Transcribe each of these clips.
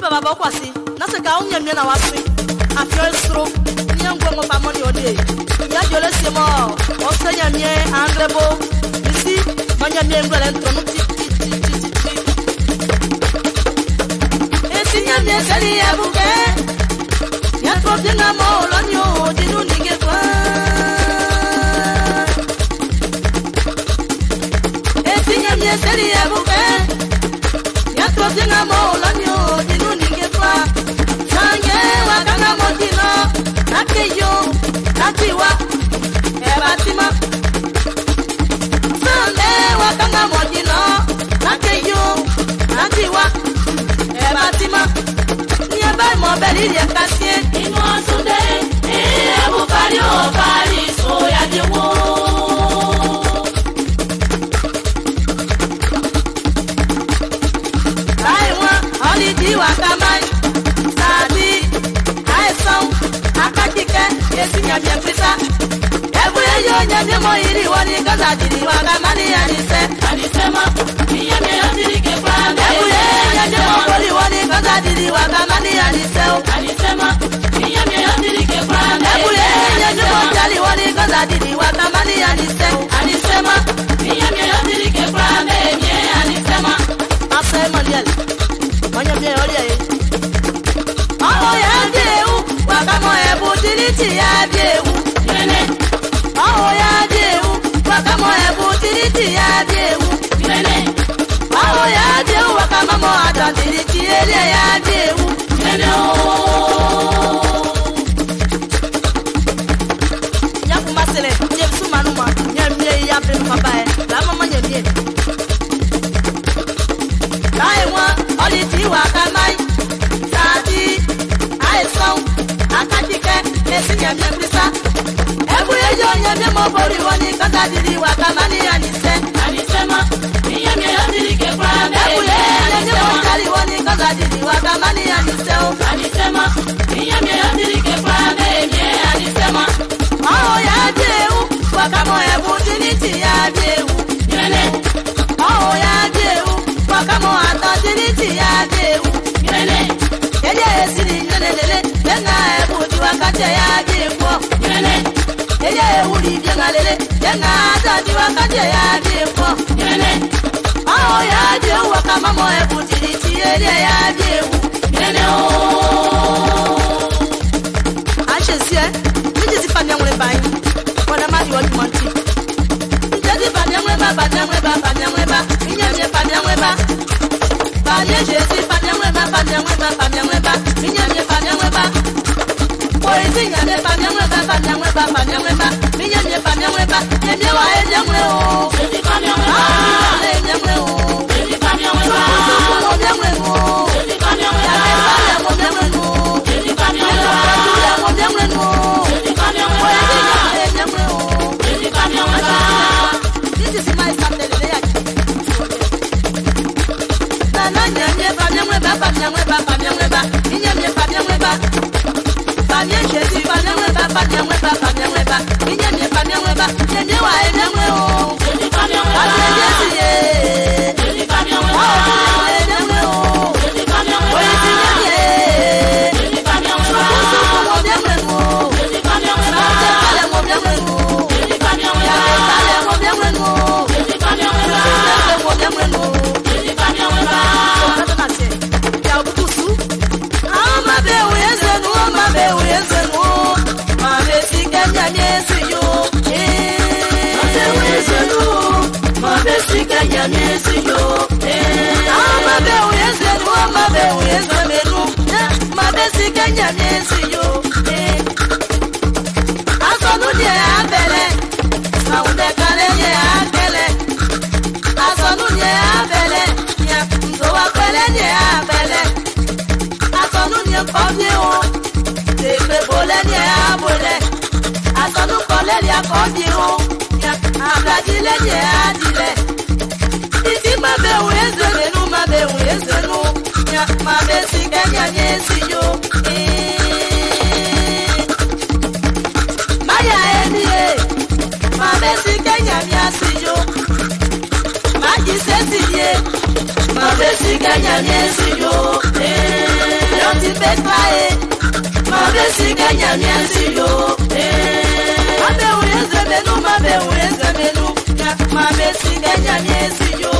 baba bokwasi na se ka unya mie na wafi afio stro nyango ngo pa money ode ya jole semo o senya mie andrebo isi manya mie ngwele ntrono ti esi nya mie seli abuke ya tro bien amo lo nyo dinu nige kwa esi nya mie seli abuke ya tro bien amo lo nyo dinu nige kwa sange wakanga motino nakeyo nakiwa ebatima sange wakanga motino nakeyo nakiwa ebatima nieba mo beli ya kasie ino sunde ebu pario pariso ya dewo aiwa olidi wakamai sadi aison akakike yesinya biepisa ebu eyo nyanye mo iri woni gaza diri wakamani anisema niye me yotiri ke kwande ebu eyo nyanye mo boli woni gaza diri wakamani anisema niye me yotiri ke kwande ebu eyo nyanye mo jali woni gaza diri wakamani anisema niye me yotiri ke kwande nye anisema asema liel manya me olia oh ya deu wakamo ebu diriti ya deu nene oh ya deu wakamo ebu diriti ya deu nene oh ya deu wakamo mo ata diriti ele ya deu nene ya kumasele nye sumanuma nye mie ya pe mabae la mama nye mie kaiwa oliti wakamai sadi aison akatike esinya mprisa ebu ejo nyame mobori woni kaza diri wakamani anisema niye me yadiri ke kwande ebu ejo motali woni kaza diri wakamani anisema niye me yadiri ke kwande nye anisema oh ya deu wakamo ebu diniti ya deu nene oh ya deu wakamo ata diniti ya deu nene eye esiri nene denga ebudi wakati ya dikwo nene eye ewuri denga lele denga atati wakati ya dikwo nene oh ya deu wakama mo ebudi liti ele ya dikwo nene oh achesie niti pamya ngule bai wona madi wodi monti niti pamya ngule ba inyamye pamya ngule ba pamya jesi pamya ngule ba inyamye pamya ngule ba oisi nyamye pamya ngule ba inyamye pamya ngule ba nyamye wa enyamwe o jesi pamya ngule ba enyamwe o jesi pamya ngule ba nyamwe o jesi pamya ngule ba nyamwe o jesi pamya ngule ba nyamwe o jesi pamya ngule ba enyamwe o jesi pamya ngule ba this is my Sunday day na nyamye pamya ngule ba inyamye pamya ngule ba pamya jesi pamya ngule ba inyamye pamya ngule ba nyamye wa enyamwe o jesi pamya ngule ba jesi ye jesi pamya ngule ba enyamwe o jesi pamya ngule ba jesi ye jesi pamya ngule ba jesi pamya ngule ba jesi pamya ngule ba jesi pamya ngule ba jesi pamya ngule ba Mabesi kanya nyesi yo miasi yo mabe ureze menu mabe sikenya miasi yo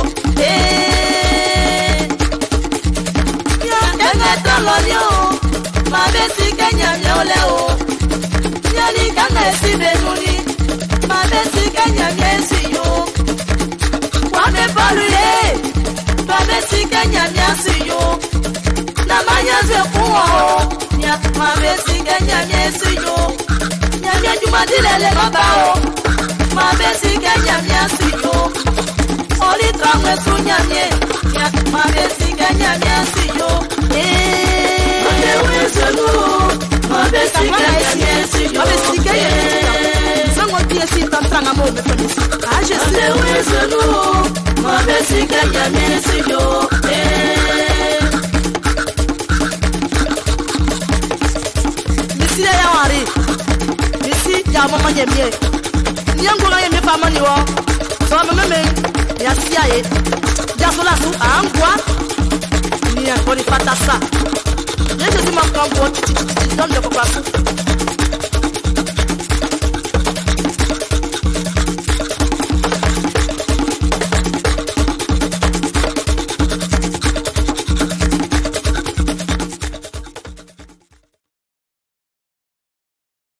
ya kanga tolonyo mabe sikenya miole o ya ni kanga sibenuni mabe sikenya miasi yo wame balule mabe sikenya miasi yo na manyaze kuwa nya mabe sikenya miasi yo nya nya jumadilele mabao mabe sikenya miasi yo oli tramwe sunyamye nya mabe sikenya miasi yo mabe wezelu mabe sikenya miasi yo mabe sikenya sango tiesi tantranga mo me ponisi aje mabe wezelu mabe sikenya miasi yo Missile ya wari misi ya mama nyemie nyango ga yemi pa mani wo so meme ya siaye ya sola su angwa ni en koni patasa ye je ma kan bo don de ko pasu